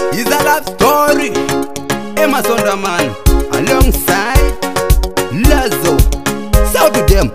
is a love story. Emma Sonderman alongside Lazo. So to them.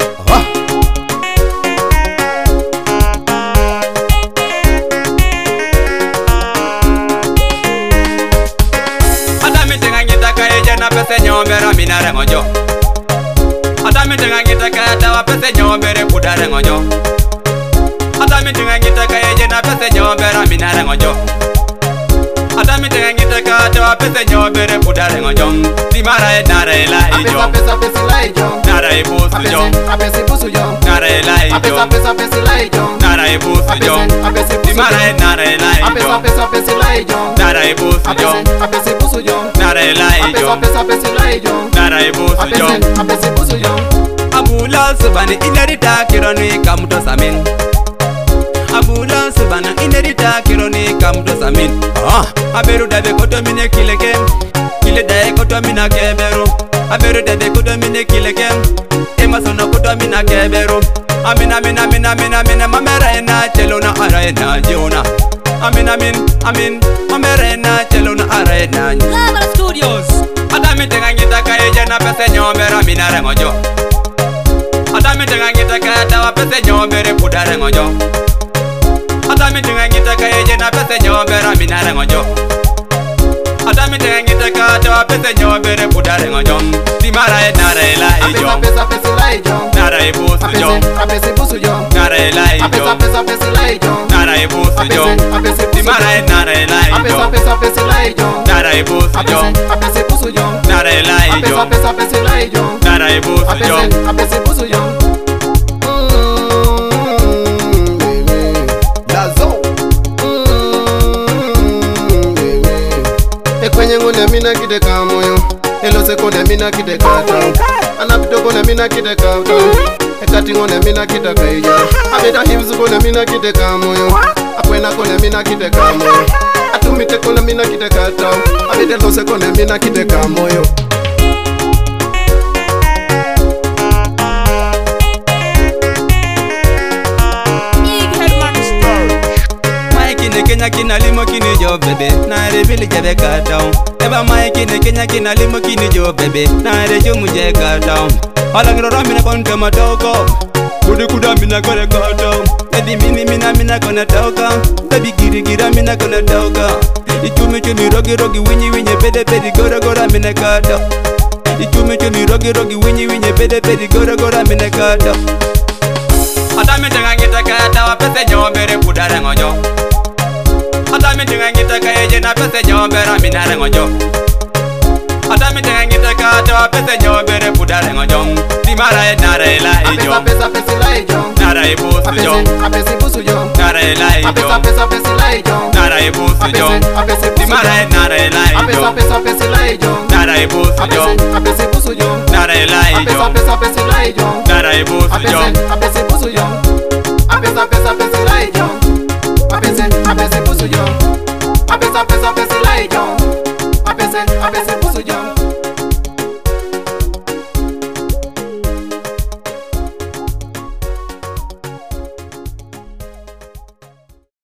Na pese nyombera minare ngojo ata mitinga ngitaka tawa pese nyombere kudare ngojo ata mitinga ngitaka eje na pese nyombera minare ngojo ata mitinga ngitaka tawa pese nyombere kudare ngojo timara e nare la ijo pesa la ijo nara e busu jo apesi busu jo nara e la ijo pesa la ijo nara e busu jo timara e nare la ijo pesa la ijo nara e busu jo apesi busu jo nara e la ijo pesa la ijo nara e busu jo apesi busu jo abula subani inerita kironi kamuto samin abula subana inerita kironi kamuto samin aberu dabe koto mine kileke kile dae koto mina keberu aberu dabe koto mine kileke emasona koto mina keberu amina mina mina mina mina mamera ena chelona ara ena jona amina amin mamera ena chelona ara ena Global Studios adami tenga ngitaka eje na pese nyombera minare ngojo adami tenga ngitaka tawa pese nyombere kudare ngojo adami tenga ngitaka eje na pese nyombera minare ngojo adami tenga ngitaka tawa pese nyombere kudare ngojo timara e nare la ijo pesa la ijo nara e busu jo apesi busu jo nara e la ijo pesa la ijo nara e busu jo timara e nare la ijo pesa la ijo nara e busu jo apesi busu jo nara e la ijo pesa la ijo nara e busu jo apesi busu jo Lazo. Ekwenye ngone mina kideka moyo elose kone mina kideka ta anapito kone mina kideka ta ekati ngone mina kideka ija abeda hibs kone mina kideka moyo akwena kone mina kideka moyo atumite kone mina kideka ta abeda lose kone mina kideka moyo Kenya kina limo kini jo bebe na re vile jebe ka down eba mai kini Kenya kina limo kini jo bebe na re jo muje ka down ala ngiro mina konta matoko kudu kuda mina kone ka down edi mina kone toka baby gira mina kone toka ichumi rogi winyi pede gora mina ka down ichumi rogi winyi pede gora mina ka down adami tenga ngitaka tawa pese nyombere kudare ngojo adami tenga ngitaka eje na pese nyombera minare ngojo adami tenga ngitaka tawa pese nyombere kudare ngojo timara e nare la ijo pesa la ijo nara e busu jo apesi busu jo nara e la ijo pesa la ijo nara e busu jo timara e nare la ijo pesa la ijo nara e busu jo apesi busu jo nara e la ijo pesa la ijo nara e busu jo apesi busu jo pesa la ijo apesi busu jo apesi la ijo apesi